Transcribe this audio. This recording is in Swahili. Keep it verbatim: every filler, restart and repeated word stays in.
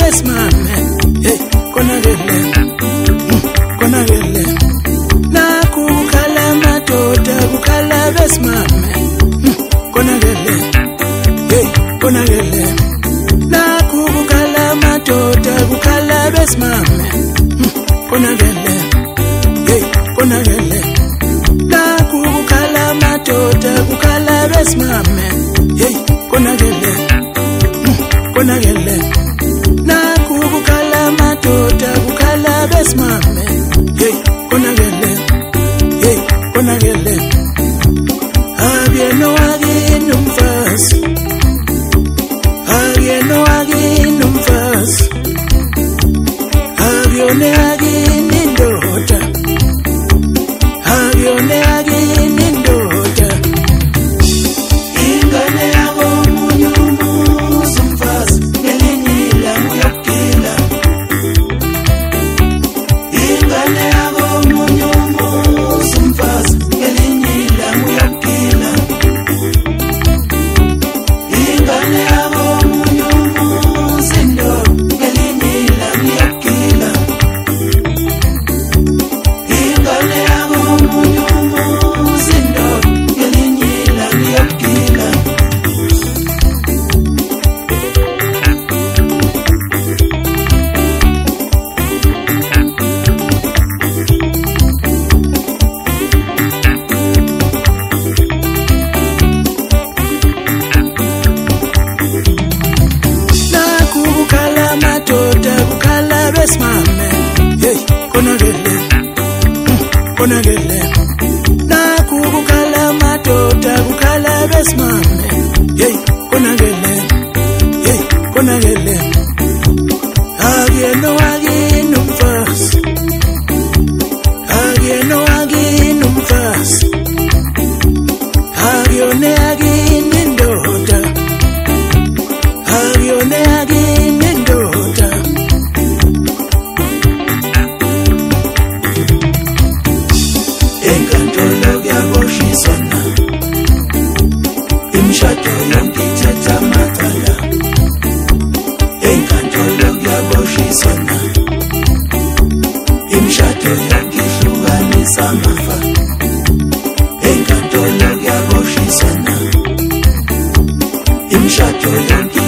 besimame, hey, konakele, konakele. Nakukhala madoda kukhala besimame, konakele, hey, konakele. Nakukhala madoda kukhala besimame, konakele, hey, konakele. Nakukhala madoda kukhala besimame, hey, konakele, konakele. Nakukhala madoda kukhala besimame, hey, konakele, hey, konakele. Abieno agin umfasi, abieno agin umfasi, abione agin indoda, abione agin indoda. Ingane yako munyumuza umfasi, ngelinye ilanga uyakugila. Ingane yako munyumuza umfasi, ngelinye ilanga uyakugila. Ingane yako munyumuza indoda, ngelinye ilanga uyakugila. Ingane yako munyumuza indoda, ngelinye ilanga uyakugila. Nakukhala madoda kukhala besimame, hey, konakele, konakele. Nakukhala madoda kukhala besimame, hey, konakele, hey, konakele. Abieno agin umfasi, abieno agin umfasi, abione agin indoda, abione agin indoda. Enkantolo kuyaboshiswana, imishado yonke ithatha amacala. Enkantolo kuyaboshiswana, imishado yonke ihlukanisa amafa. Enkantolo kuyaboshiswana, imishado yonke